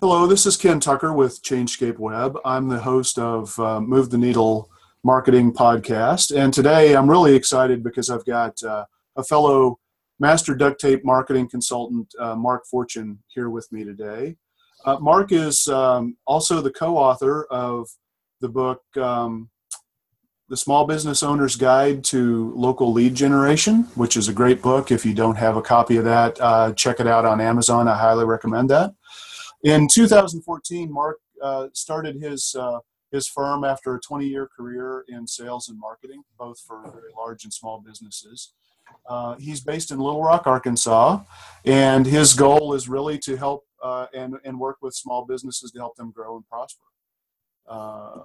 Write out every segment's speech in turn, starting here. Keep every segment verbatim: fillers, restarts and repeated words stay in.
Hello, this is Ken Tucker with Changescape Web. I'm the host of uh, Move the Needle Marketing Podcast, and today I'm really excited because I've got uh, a fellow master duct tape marketing consultant, uh, Mark Fortune, here with me today. Uh, Mark is um, also the co-author of the book, um, The Small Business Owner's Guide to Local Lead Generation, which is a great book. If you don't have a copy of that, uh, check it out on Amazon. I highly recommend that. In two thousand fourteen, Mark uh, started his uh, his firm after a twenty-year career in sales and marketing, both for very large and small businesses. Uh, he's based in Little Rock, Arkansas, and his goal is really to help uh, and, and work with small businesses to help them grow and prosper. Uh,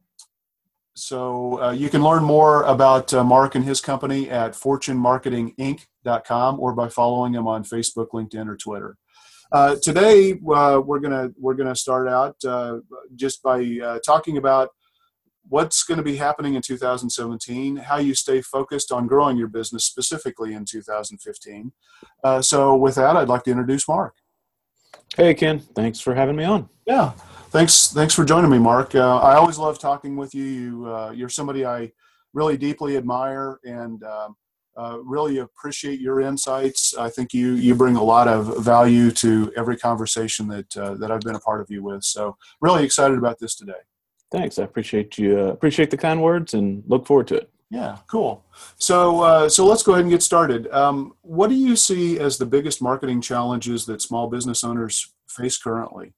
so uh, you can learn more about uh, Mark and his company at fortune marketing inc dot com or by following him on Facebook, LinkedIn, or Twitter. Uh, today, uh, we're gonna we're gonna start out uh, just by uh, talking about what's going to be happening in two thousand seventeen, how you stay focused on growing your business specifically in two thousand fifteen. Uh, so, with that, I'd like to introduce Mark. Hey, Ken. Thanks for having me on. Yeah, thanks. Thanks for joining me, Mark. Uh, I always love talking with you. you uh, you're somebody I really deeply admire and. Um, Uh, really appreciate your insights. I think you you bring a lot of value to every conversation that uh, that I've been a part of you with. So really excited about this today. Thanks. I appreciate you. Uh, appreciate the kind words and look forward to it. Yeah, cool. So uh, so let's go ahead and get started. Um, what do you see as the biggest marketing challenges that small business owners face currently?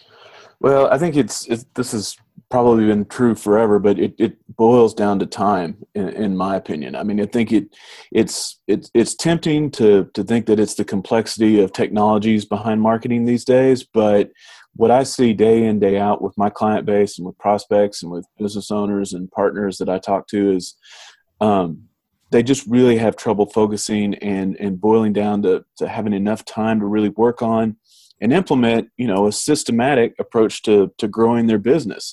Well, I think it's, it's this has probably been true forever, but it, it boils down to time, in, in my opinion. I mean, I think it it's it's it's tempting to to think that it's the complexity of technologies behind marketing these days, but what I see day in, day out with my client base and with prospects and with business owners and partners that I talk to is um, they just really have trouble focusing and and boiling down to, to having enough time to really work on and implement, you know, a systematic approach to to growing their business.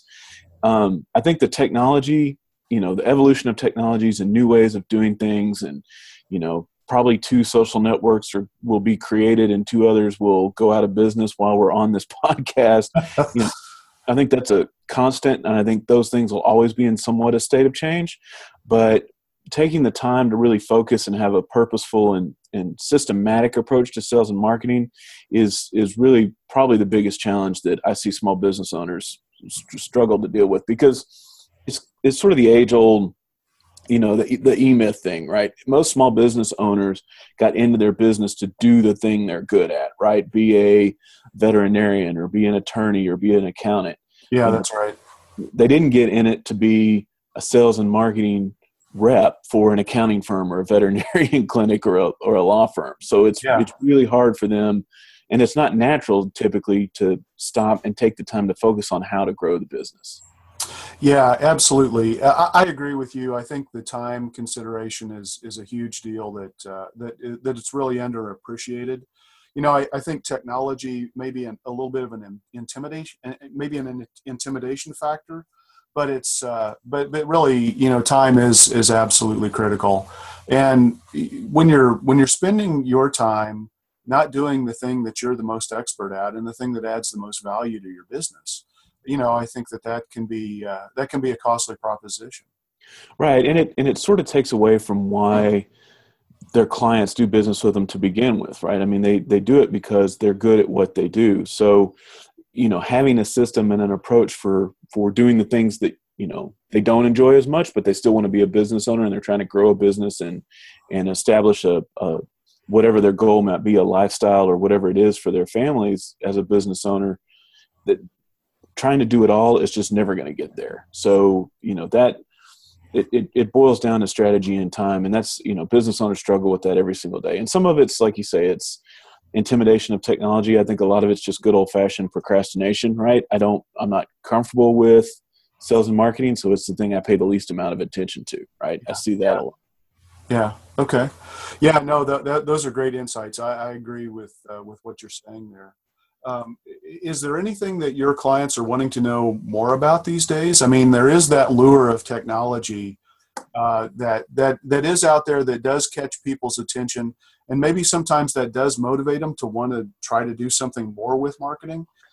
Um, I think the technology, you know, the evolution of technologies and new ways of doing things, and you know, probably two social networks are, will be created, and two others will go out of business while we're on this podcast. You know, I think that's a constant, and I think those things will always be in somewhat a state of change. But taking the time to really focus and have a purposeful and, and systematic approach to sales and marketing is is really probably the biggest challenge that I see small business owners st- struggle to deal with, because it's it's sort of the age old, you know, the the E-Myth thing, right? Most small business owners got into their business to do the thing they're good at, right? Be a veterinarian or be an attorney or be an accountant. Yeah, you that's know, right. They didn't get in it to be a sales and marketing rep for an accounting firm or a veterinarian clinic or a, or a law firm. So it's Yeah. it's really hard for them, and it's not natural typically to stop and take the time to focus on how to grow the business. Yeah, absolutely. I, I agree with you. I think the time consideration is is a huge deal that uh, that that it's really underappreciated. You know, I, I think technology may be an, a little bit of an intimidation, maybe an intimidation factor. But it's uh, but but really, you know, time is is absolutely critical. And when you're when you're spending your time not doing the thing that you're the most expert at and the thing that adds the most value to your business, you know, I think that that can be uh, that can be a costly proposition. Right, and it and it sort of takes away from why their clients do business with them to begin with, right? I mean, they they do it because they're good at what they do. So, you know, having a system and an approach for, for doing the things that, you know, they don't enjoy as much, but they still want to be a business owner and they're trying to grow a business and, and establish a, a, whatever their goal might be, a lifestyle or whatever it is for their families as a business owner, that trying to do it all is just never going to get there. So, you know, that it, it, it boils down to strategy and time. And that's, you know, business owners struggle with that every single day. And some of it's, like you say, it's intimidation of technology. I think a lot of it's just good old fashioned procrastination, right? I don't, I'm not comfortable with sales and marketing, so it's the thing I pay the least amount of attention to, right? Yeah. I see that Yeah. a lot. Yeah. Okay. Yeah. No, th- th- those are great insights. I, I agree with uh, with what you're saying there. Um, is there anything that your clients are wanting to know more about these days? I mean, there is that lure of technology uh, that that that is out there that does catch people's attention, and maybe sometimes that does motivate them to want to try to do something more with marketing.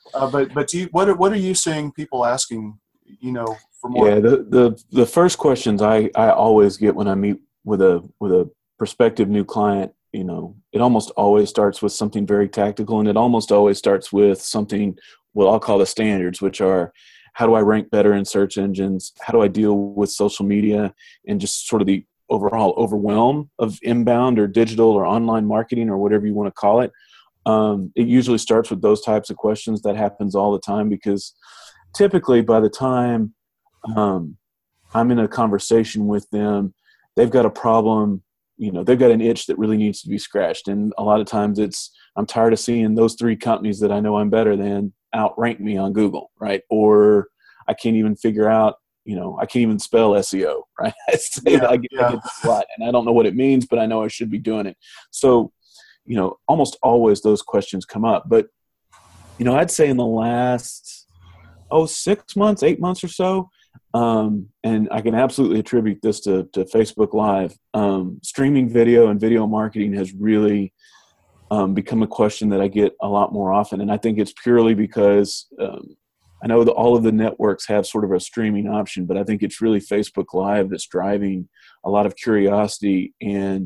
Uh, but but do you, what are, what are you seeing people asking? You know, for more. Yeah, the the the first questions I I always get when I meet with a with a prospective new client, you know, it almost always starts with something very tactical, and it almost always starts with something what I'll call the standards, which are how do I rank better in search engines? How do I deal with social media and just sort of the overall overwhelm of inbound or digital or online marketing or whatever you want to call it. Um, it usually starts with those types of questions. That happens all the time because typically by the time um, I'm in a conversation with them, they've got a problem, you know, they've got an itch that really needs to be scratched. And a lot of times it's, I'm tired of seeing those three companies that I know I'm better than outrank me on Google, right? Or I can't even figure out, you know, I can't even spell S E O, right? I say Yeah, that I get, yeah. I get this a lot, and I don't know what it means, but I know I should be doing it. So, you know, almost always those questions come up. But, you know, I'd say in the last, oh, six months, eight months or so, um, and I can absolutely attribute this to, to Facebook Live, um, streaming video and video marketing has really um, become a question that I get a lot more often. And I think it's purely because um, I know that all of the networks have sort of a streaming option, but I think it's really Facebook Live that's driving a lot of curiosity and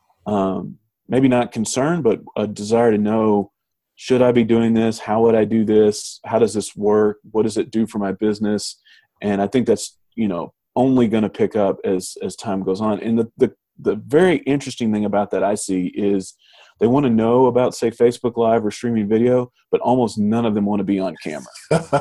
um, maybe not concern, but a desire to know, should I be doing this? How would I do this? How does this work? What does it do for my business? And I think that's, you know, only going to pick up as, as time goes on. And the, the, the very interesting thing about that I see is they want to know about, say, Facebook Live or streaming video, but almost none of them want to be on camera.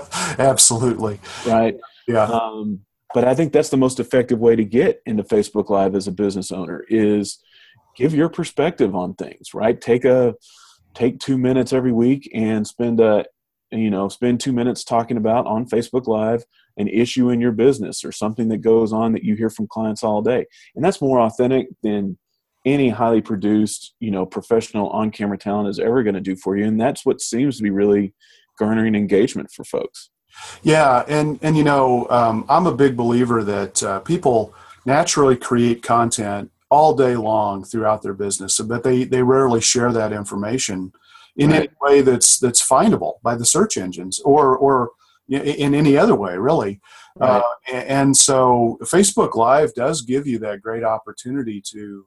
Absolutely. Right. Yeah. Um, but I think that's the most effective way to get into Facebook Live as a business owner is give your perspective on things, right? Take a, take two minutes every week and spend a, you know, spend two minutes talking about on Facebook Live an issue in your business or something that goes on that you hear from clients all day. And that's more authentic than any highly produced, you know, professional on-camera talent is ever going to do for you. And that's what seems to be really garnering engagement for folks. Yeah. And, and, you know, um, I'm a big believer that uh, people naturally create content all day long throughout their business, but they, they rarely share that information in Right. any way that's, that's findable by the search engines or, or in any other way, really. Right. Uh, and so Facebook Live does give you that great opportunity to,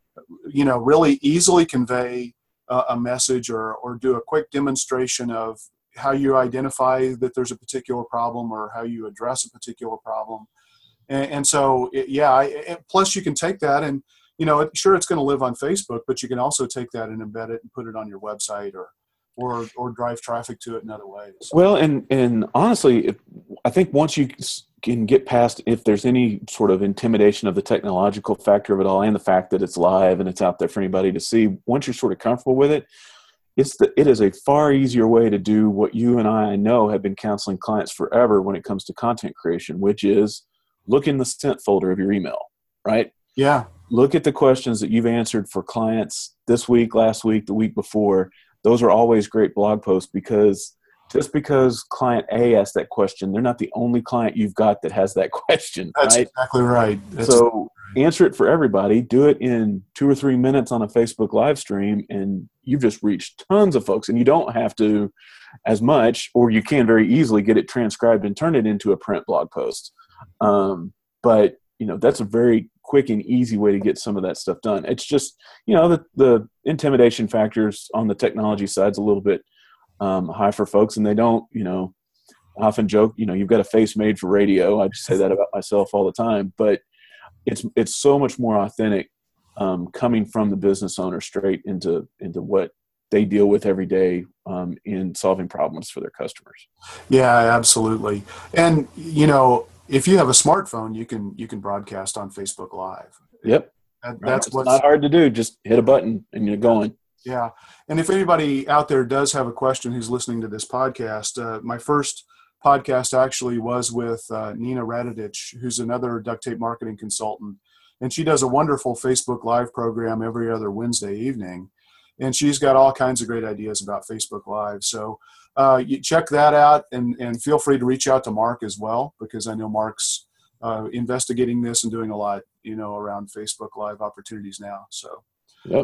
you know, really easily convey a, a message or, or do a quick demonstration of how you identify that there's a particular problem or how you address a particular problem. And, and so, it, yeah, I, it, plus you can take that and, you know, it, sure, it's going to live on Facebook, but you can also take that and embed it and put it on your website or, or, or drive traffic to it in other ways. Well, and, and honestly, if, I think once you can get past, if there's any sort of intimidation of the technological factor of it all and the fact that it's live and it's out there for anybody to see, once you're sort of comfortable with it, it's the, it is a far easier way to do what you and I know have been counseling clients forever when it comes to content creation, which is look in the sent folder of your email, right? Yeah. Look at the questions that you've answered for clients this week, last week, the week before. Those are always great blog posts because just because client A asked that question, they're not the only client you've got that has that question, That's right? exactly right. That's so answer it for everybody. Do it in two or three minutes on a Facebook live stream, and you've just reached tons of folks. And you don't have to as much, or you can very easily get it transcribed and turn it into a print blog post. Um, but, you know, that's a very quick and easy way to get some of that stuff done. It's just, you know, the, the intimidation factors on the technology side is a little bit um, high for folks, and they don't, you know, often joke, you know, you've got a face made for radio. I just say that about myself all the time, but it's, it's so much more authentic um, coming from the business owner straight into, into what they deal with every day um, in solving problems for their customers. Yeah, absolutely. And, you know, if you have a smartphone, you can, you can broadcast on Facebook Live. Yep. That, Right. that's It's what's not hard to do. Just hit a button and you're going. Yeah. And if anybody out there does have a question who's listening to this podcast, uh, my first podcast actually was with uh, Nina Radidich, who's another duct tape marketing consultant. And she does a wonderful Facebook Live program every other Wednesday evening. And she's got all kinds of great ideas about Facebook Live. So uh, you check that out and, and feel free to reach out to Mark as well, because I know Mark's uh, investigating this and doing a lot, you know, around Facebook Live opportunities now. So. Yep.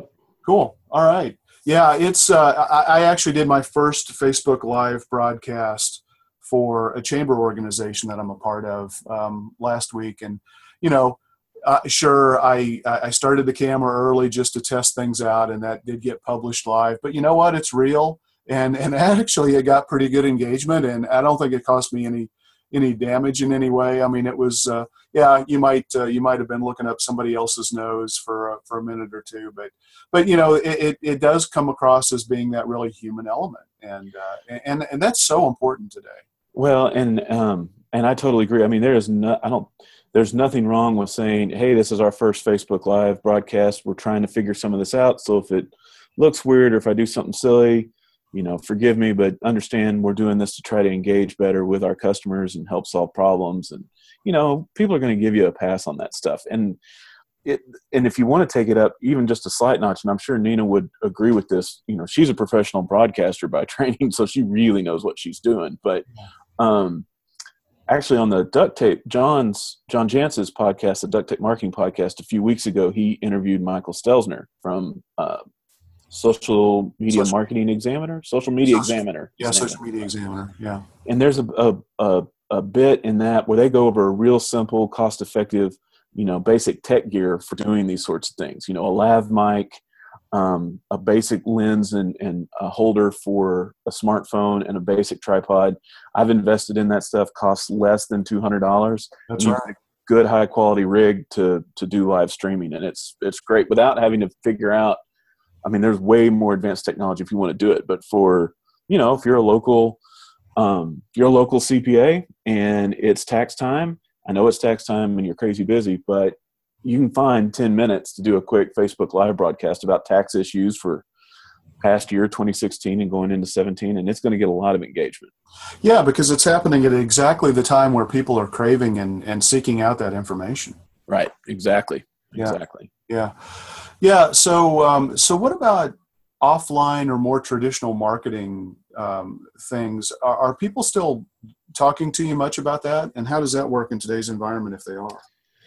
Cool. All right. Yeah, it's. Uh, I, I actually did my first Facebook Live broadcast for a chamber organization that I'm a part of um, last week, and you know, uh, sure, I I started the camera early just to test things out, and that did get published live. But you know what? It's real, and and actually, it got pretty good engagement, and I don't think it cost me any any damage in any way. I mean, it was. Uh, yeah, you might uh, you might have been looking up somebody else's nose for uh, for a minute or two, but but you know it, it, it does come across as being that really human element, and uh, and and that's so important today. Well, and um, and I totally agree. I mean, there is no, I don't, there's nothing wrong with saying, hey, this is our first Facebook Live broadcast. We're trying to figure some of this out. So if it looks weird or if I do something silly, you know, forgive me, but understand we're doing this to try to engage better with our customers and help solve problems. And, you know, people are going to give you a pass on that stuff. And it, and if you want to take it up even just a slight notch, and I'm sure Nina would agree with this, you know, she's a professional broadcaster by training, so she really knows what she's doing. But um, actually on the Duct Tape, John's, John Jantz's podcast, the Duct Tape Marketing Podcast, a few weeks ago, he interviewed Michael Stelzner from uh, Social Media social, Marketing Examiner, Social Media social, Examiner. Yeah, Social Media Examiner, yeah. And there's a, a, a, a bit in that where they go over a real simple, cost-effective, you know, basic tech gear for doing these sorts of things. You know, a lav mic, um, a basic lens and, and a holder for a smartphone, and a basic tripod. I've invested in that stuff. Costs less than two hundred dollars. That's right. Good high quality rig to to do live streaming, and it's it's great without having to figure out. I mean, there's way more advanced technology if you want to do it, but for, you know, if you're a local, um, if you're a local C P A and it's tax time, I know it's tax time and you're crazy busy, but you can find ten minutes to do a quick Facebook Live broadcast about tax issues for past year, twenty sixteen and going into seventeen, and it's going to get a lot of engagement. Yeah, because it's happening at exactly the time where people are craving and, and seeking out that information. Right. Exactly. Yeah. Exactly. Yeah. Yeah. So, um, so what about offline or more traditional marketing um, things? Are, are people still talking to you much about that? And how does that work in today's environment if they are?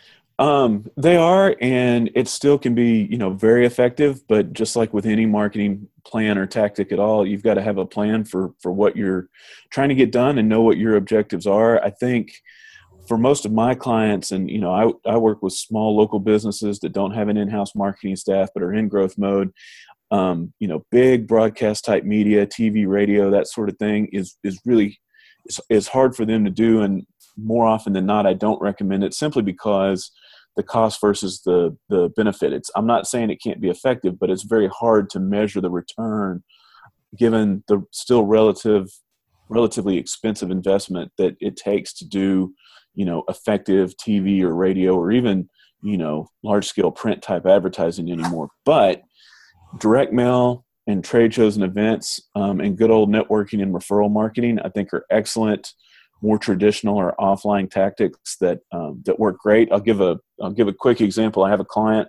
Um, they are, and it still can be, you know, very effective, but just like with any marketing plan or tactic at all, you've got to have a plan for, for what you're trying to get done and know what your objectives are. I think for most of my clients, and, you know, I, I work with small local businesses that don't have an in-house marketing staff, but are in growth mode. Um, you know, big broadcast type media, T V, radio, that sort of thing is, is really, is, is hard for them to do. And more often than not, I don't recommend it simply because the cost versus the the benefit. It's, I'm not saying it can't be effective, but it's very hard to measure the return given the still relative, relatively expensive investment that it takes to do, you know, effective T V or radio or even, you know, large scale print type advertising anymore. But direct mail and trade shows and events um, and good old networking and referral marketing, I think, are excellent, more traditional or offline tactics that um, that work great. I'll give a I'll give a quick example. I have a client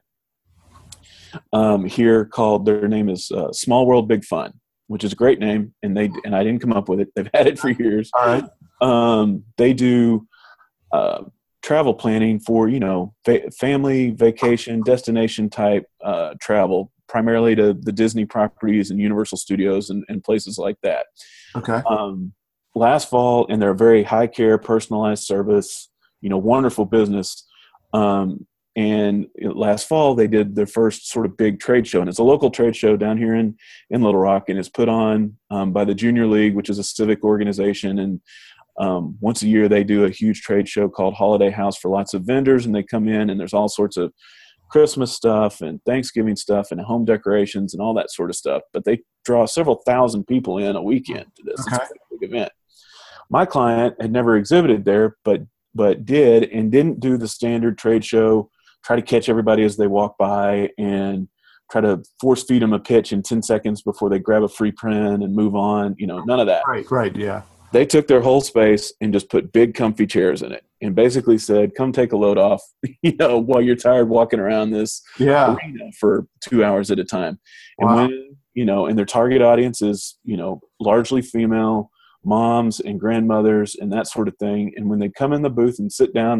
um, here called, their name is uh, Small World Big Fun, which is a great name, and they and I didn't come up with it. They've had it for years. All right. Um, they do uh, travel planning for, you know, va- family vacation destination type uh, travel, primarily to the Disney properties and Universal Studios and, and places like that. Okay. Um, last fall, and they're a very high care, personalized service, you know, wonderful business. Um, and last fall, they did their first sort of big trade show, and it's a local trade show down here in, in Little Rock, and it's put on um, by the Junior League, which is a civic organization. And um, once a year, they do a huge trade show called Holiday House for lots of vendors, and they come in, and there's all sorts of Christmas stuff and Thanksgiving stuff and home decorations and all that sort of stuff. But they draw several thousand people in a weekend to this. Okay. It's a big event. My client had never exhibited there, but but did and didn't do the standard trade show, try to catch everybody as they walk by and try to force feed them a pitch in ten seconds before they grab a free print and move on. You know, none of that. Right, right, yeah. They took their whole space and just put big comfy chairs in it and basically said, come take a load off, you know, while you're tired walking around this yeah. arena for two hours at a time. And Wow. when, you know, and their target audience is, you know, largely female moms and grandmothers and that sort of thing. And when they come in the booth and sit down, they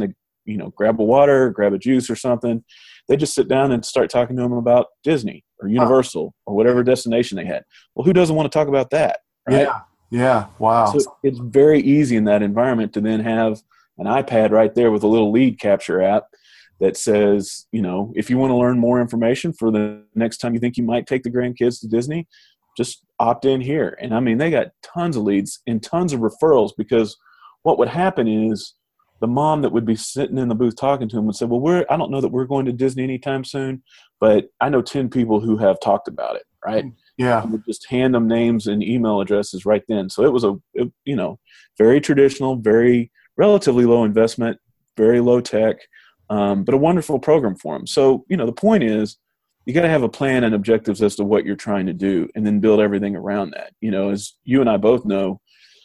you know, grab a water, grab a juice or something. They just sit down and start talking to them about Disney or Universal or whatever destination they had. Well, who doesn't want to talk about that, right? Yeah. Yeah. Wow. So it's very easy in that environment to then have an iPad right there with a little lead capture app that says, you know, if you want to learn more information for the next time you think you might take the grandkids to Disney, just opt in here. And I mean, they got tons of leads and tons of referrals, because what would happen is the mom that would be sitting in the booth talking to him would say, well, we're, I don't know that we're going to Disney anytime soon, but I know ten people who have talked about it. Right. Yeah. And would just hand them names and email addresses right then. So it was a, it, you know, very traditional, very relatively low investment, very low tech, um, but a wonderful program for them. So, you know, the point is, you got to have a plan and objectives as to what you're trying to do, and then build everything around that. You know, as you and I both know,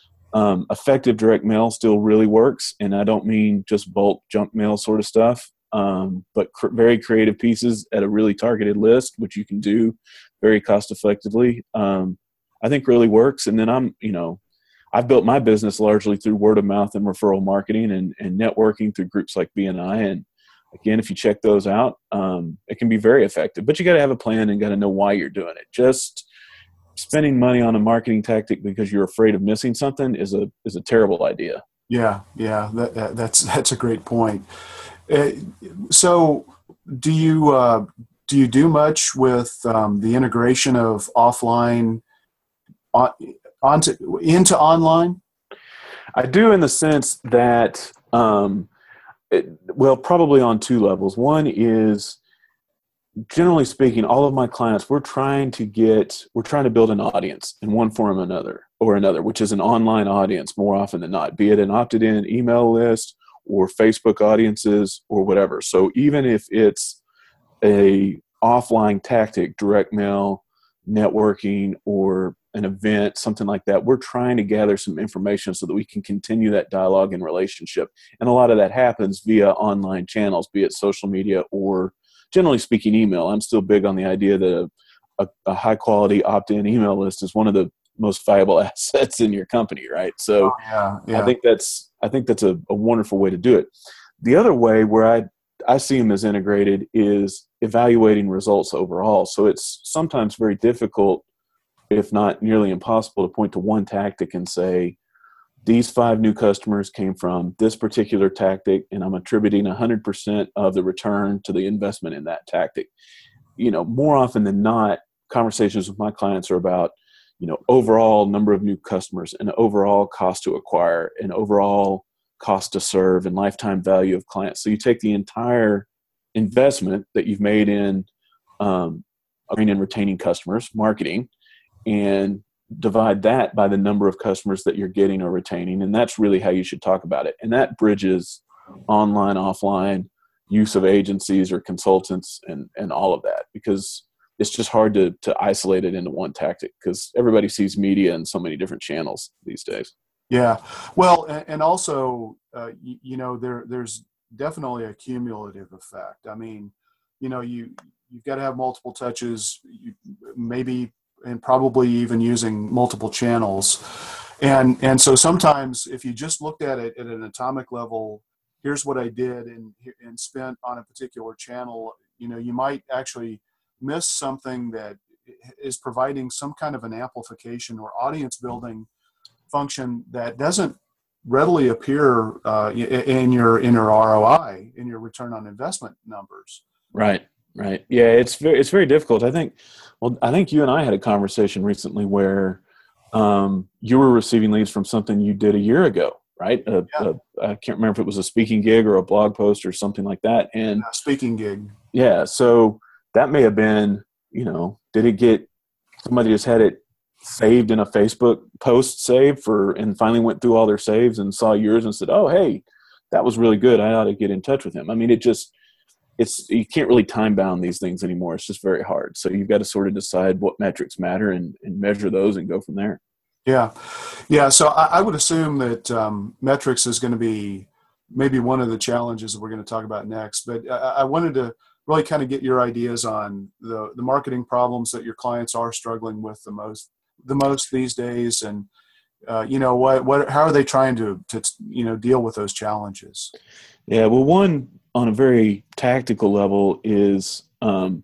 um, effective direct mail still really works. And I don't mean just bulk junk mail sort of stuff, um, but cr- very creative pieces at a really targeted list, which you can do very cost effectively. Um, I think really works. And then I'm, you know, I've built my business largely through word of mouth and referral marketing and, and networking through groups like B N I. And again, if you check those out, um, it can be very effective, but you got to have a plan and got to know why you're doing it. Just spending money on a marketing tactic because you're afraid of missing something is a, is a terrible idea. Yeah. Yeah. That, that, that's, that's a great point. Uh, so do you, uh, do you do much with um, the integration of offline on, onto, into online? I do, in the sense that, um, it, well, probably on two levels. One is, generally speaking, all of my clients, we're trying to get, we're trying to build an audience in one form or another, or another, which is an online audience more often than not, be it an opted in email list or Facebook audiences or whatever. So even if it's a offline tactic, direct mail, networking, or an event, something like that, we're trying to gather some information so that we can continue that dialogue and relationship. And a lot of that happens via online channels, be it social media or, generally speaking, email. I'm still big on the idea that a, a, a high quality opt-in email list is one of the most valuable assets in your company, right? So oh, yeah, yeah. I think that's I think that's a, a wonderful way to do it. The other way where I I see them as integrated is evaluating results overall. So it's sometimes very difficult, if not nearly impossible, to point to one tactic and say, these five new customers came from this particular tactic, and I'm attributing one hundred percent of the return to the investment in that tactic. You know, more often than not, conversations with my clients are about, you know, overall number of new customers and overall cost to acquire and overall cost to serve and lifetime value of clients. So you take the entire investment that you've made in um, in retaining customers, marketing, and divide that by the number of customers that you're getting or retaining. And that's really how you should talk about it. And that bridges online, offline, use of agencies or consultants and, and all of that, because it's just hard to, to isolate it into one tactic, because everybody sees media in so many different channels these days. Yeah. Well, and, and also, uh, you, you know, there, there's definitely a cumulative effect. I mean, you know, you, you've got to have multiple touches, you, maybe, and probably even using multiple channels. And, and so sometimes if you just looked at it at an atomic level, here's what I did and, and spent on a particular channel, you know, you might actually miss something that is providing some kind of an amplification or audience building function that doesn't readily appear uh, in your in your R O I, in your return on investment numbers. Right, right. Yeah, it's very it's very difficult. I think. Well, I think you and I had a conversation recently where um, you were receiving leads from something you did a year ago, right? A, Yeah. a, I can't remember if it was a speaking gig or a blog post or something like that. And Yeah, speaking gig. yeah, so that may have been, you know, did it get somebody just had it saved in a Facebook post save for, and finally went through all their saves and saw yours and said, oh, hey, that was really good. I ought to get in touch with him. I mean, it just, it's, you can't really time bound these things anymore. It's just very hard. So you've got to sort of decide what metrics matter and, and measure those and go from there. Yeah. Yeah. So I, I would assume that um, metrics is going to be maybe one of the challenges that we're going to talk about next, but I, I wanted to really kind of get your ideas on the, the marketing problems that your clients are struggling with the most, the most these days. And, uh, you know, what, what, how are they trying to, to, you know, deal with those challenges? Yeah, well, one on a very tactical level is um,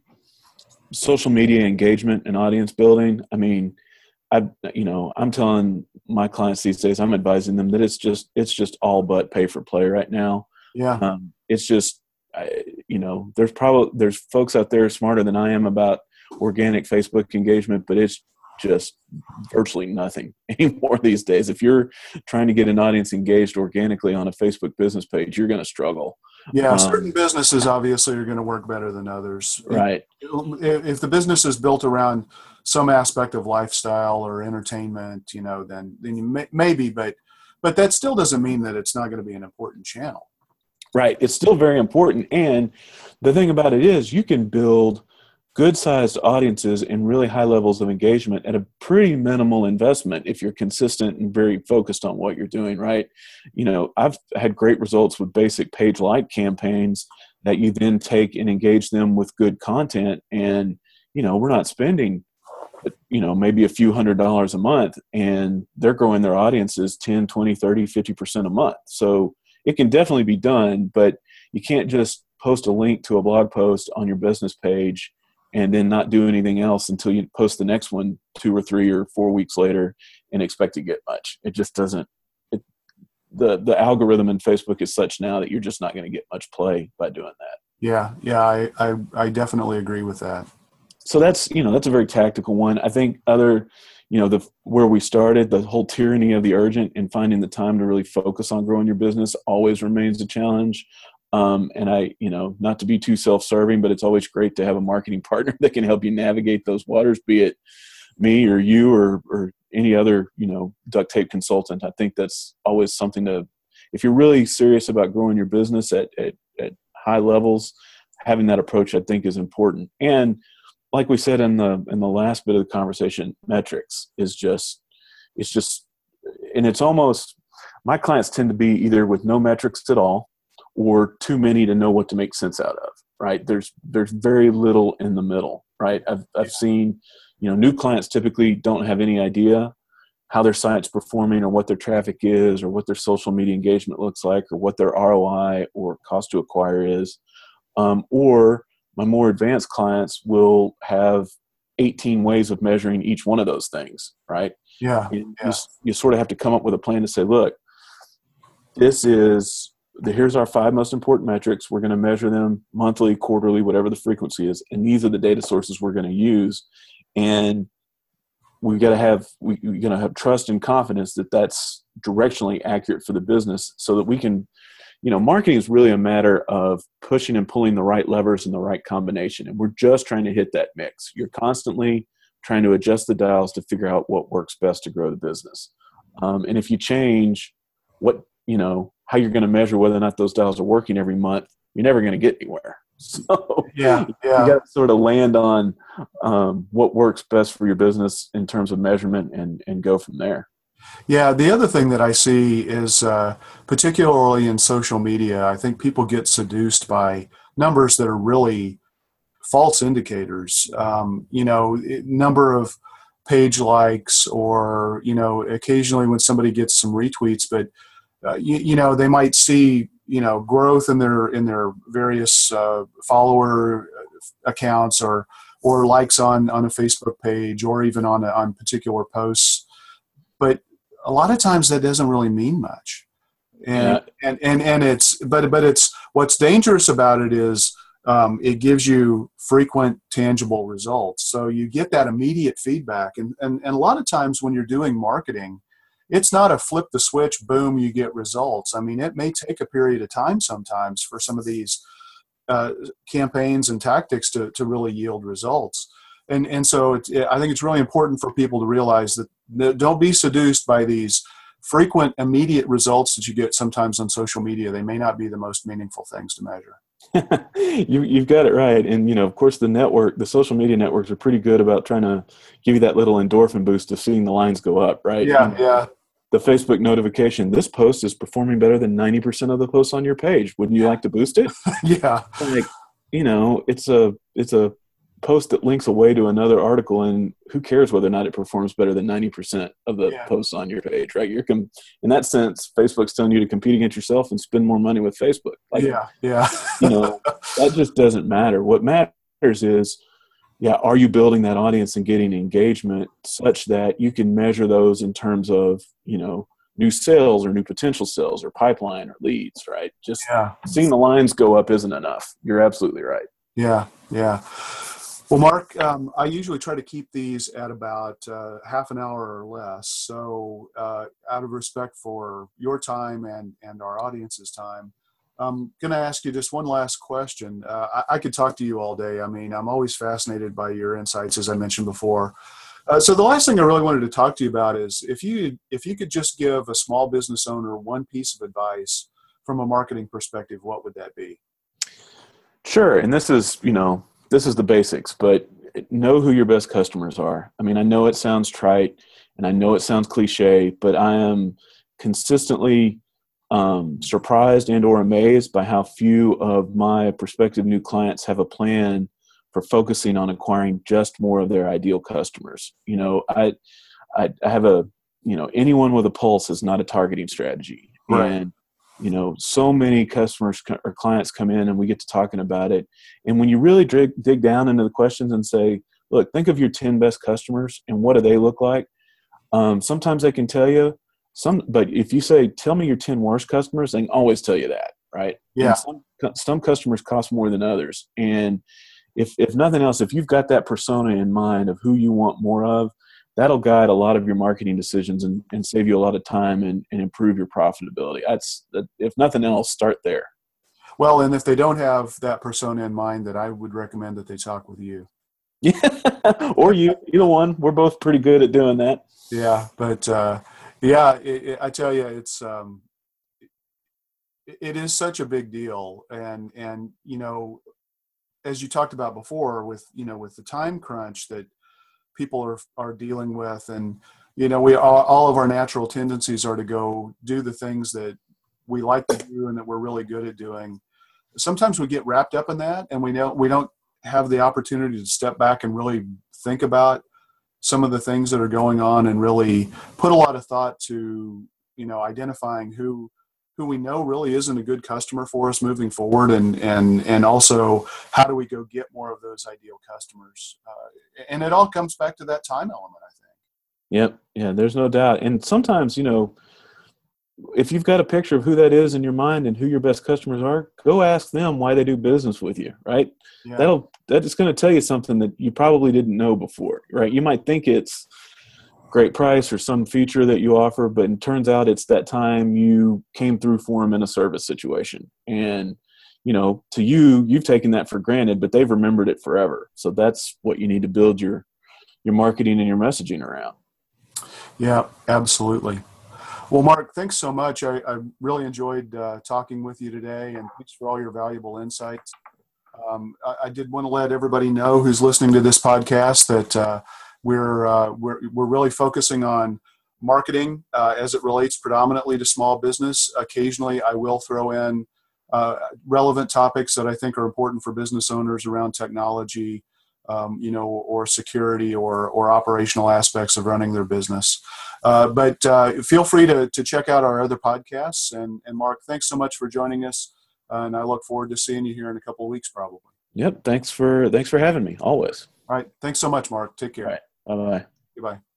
social media engagement and audience building. I mean, I, you know, I'm telling my clients these days, I'm advising them that it's just, it's just all but pay for play right now. Yeah. Um, it's just, I, you know, there's probably, there's folks out there smarter than I am about organic Facebook engagement, but it's just virtually nothing anymore these days. If you're trying to get an audience engaged organically on a Facebook business page, you're going to struggle. Yeah, certain Um, businesses obviously are going to work better than others. right. If if the business is built around some aspect of lifestyle or entertainment, you know, then then you may, maybe, but but that still doesn't mean that it's not going to be an important channel. Right. It's still very important. And the thing about it is you can build good-sized audiences and really high levels of engagement at a pretty minimal investment if you're consistent and very focused on what you're doing, right? You know, I've had great results with basic page like campaigns that you then take and engage them with good content. And, you know, we're not spending, you know, maybe a few hundred dollars a month, and they're growing their audiences ten, twenty, thirty, fifty percent a month. So it can definitely be done, but you can't just post a link to a blog post on your business page and then not do anything else until you post the next one two or three or four weeks later and expect to get much. It just doesn't, it, the, the algorithm in Facebook is such now that you're just not going to get much play by doing that. Yeah. Yeah. I, I, I definitely agree with that. So that's, you know, that's a very tactical one. I think other, you know, the, where we started, the whole tyranny of the urgent and finding the time to really focus on growing your business always remains a challenge. Um, and I, you know, not to be too self-serving, but it's always great to have a marketing partner that can help you navigate those waters, be it me or you or, or any other, you know, duct tape consultant. I think that's always something to, if you're really serious about growing your business at, at, at high levels, having that approach, I think, is important. And like we said in the, in the last bit of the conversation, metrics is just, it's just, and it's almost, my clients tend to be either with no metrics at all, or too many to know what to make sense out of, right? There's there's very little in the middle, right? I've I've seen, you know, new clients typically don't have any idea how their site's performing or what their traffic is or what their social media engagement looks like or what their R O I or cost to acquire is. Um, or my more advanced clients will have eighteen ways of measuring each one of those things, right? Yeah. You, yeah. you, you sort of have to come up with a plan to say, look, this is, the, here's our five most important metrics. We're going to measure them monthly, quarterly, whatever the frequency is. And these are the data sources we're going to use. And we've got to have, we, we're going to have trust and confidence that that's directionally accurate for the business so that we can, you know, marketing is really a matter of pushing and pulling the right levers in the right combination. And we're just trying to hit that mix. You're constantly trying to adjust the dials to figure out what works best to grow the business. Um, and if you change what, you know, how you're going to measure whether or not those dials are working every month, you're never going to get anywhere. So Yeah, yeah. you got to sort of land on um, what works best for your business in terms of measurement and, and go from there. Yeah, the other thing that I see is, uh, particularly in social media, I think people get seduced by numbers that are really false indicators. Um, you know, number of page likes, or, you know, occasionally when somebody gets some retweets, but uh, you, you know, they might see, you know, growth in their in their various uh, follower accounts, or or likes on on a Facebook page, or even on a, on particular posts, but a lot of times that doesn't really mean much. And, yeah. and, and, and it's, but, but it's, what's dangerous about it is um, it gives you frequent tangible results. So you get that immediate feedback. And, and, and a lot of times when you're doing marketing, it's not a flip the switch, boom, you get results. I mean, it may take a period of time sometimes for some of these uh, campaigns and tactics to, to really yield results. And and so it's, I think it's really important for people to realize that don't be seduced by these frequent, immediate results that you get sometimes on social media. They may not be the most meaningful things to measure. you, you've got it right. And, you know, of course, the network, the social media networks are pretty good about trying to give you that little endorphin boost of seeing the lines go up, right? Yeah, you know, yeah. The Facebook notification, this post is performing better than ninety percent of the posts on your page. Wouldn't you like to boost it? Yeah. Like, you know, it's a, it's a, post that links away to another article, and who cares whether or not it performs better than ninety percent of the Yeah. posts on your page, right? You're com- in that sense, Facebook's telling you to compete against yourself and spend more money with Facebook. Like, Yeah. Yeah. you know, that just doesn't matter. What matters is, yeah, are you building that audience and getting engagement such that you can measure those in terms of, you know, new sales or new potential sales or pipeline or leads, right? Just Yeah. seeing the lines go up isn't enough. You're absolutely right. Yeah. Yeah. Well, Mark, um, I usually try to keep these at about uh, half an hour or less. So uh, out of respect for your time and, and our audience's time, I'm going to ask you just one last question. Uh, I, I could talk to you all day. I mean, I'm always fascinated by your insights, as I mentioned before. Uh, so the last thing I really wanted to talk to you about is if you if you could just give a small business owner one piece of advice from a marketing perspective, what would that be? Sure. And this is, you know, this is the basics, but know who your best customers are. I mean, I know it sounds trite and I know it sounds cliche, but I am consistently um, surprised and or amazed by how few of my prospective new clients have a plan for focusing on acquiring just more of their ideal customers. You know, I, I, I have a, you know, anyone with a pulse is not a targeting strategy. Right. And you know, so many customers or clients come in and we get to talking about it. And when you really dig, dig down into the questions and say, look, think of your ten best customers and what do they look like? Um, sometimes they can tell you some, but if you say, tell me your ten worst customers, they can always tell you that, right? Yeah. And some, some customers cost more than others. And if, if nothing else, if you've got that persona in mind of who you want more of, that'll guide a lot of your marketing decisions and, and save you a lot of time and, and improve your profitability. That's, if nothing else, start there. Well, and if they don't have that persona in mind, that I would recommend that they talk with you. Yeah. Or you, either one. We're both pretty good at doing that. Yeah. But uh, yeah, it, it, I tell you, it's, um, it, it is such a big deal. And, and, you know, as you talked about before with, you know, with the time crunch that people are are dealing with, and you know we all, all of our natural tendencies are to go do the things that we like to do and that we're really good at doing. Sometimes we get wrapped up in that and we know we don't have the opportunity to step back and really think about some of the things that are going on and really put a lot of thought to, you know, identifying who who we know really isn't a good customer for us moving forward, and and and also how do we go get more of those ideal customers. Uh, and it all comes back to that time element, I think. Yep. Yeah, there's no doubt. And sometimes, you know, if you've got a picture of who that is in your mind and who your best customers are, go ask them why they do business with you, right? Yeah. That'll, that's going to tell you something that you probably didn't know before, right? You might think it's great price or some feature that you offer, but it turns out it's that time you came through for them in a service situation. And, you know, to you, you've taken that for granted, but they've remembered it forever. So that's what you need to build your, your marketing and your messaging around. Yeah, absolutely. Well, Mark, thanks so much. I, I really enjoyed uh, talking with you today, and thanks for all your valuable insights. Um, I, I did want to let everybody know who's listening to this podcast that uh, we're, uh, we're we're really focusing on marketing uh, as it relates predominantly to small business. Occasionally, I will throw in uh, relevant topics that I think are important for business owners around technology, um, you know, or security or or operational aspects of running their business. Uh, but uh, feel free to to check out our other podcasts. And, and Mark, thanks so much for joining us. Uh, and I look forward to seeing you here in a couple of weeks, probably. Yep. Thanks for, thanks for having me. Always. All right. Thanks so much, Mark. Take care. All right. Bye-bye. Goodbye.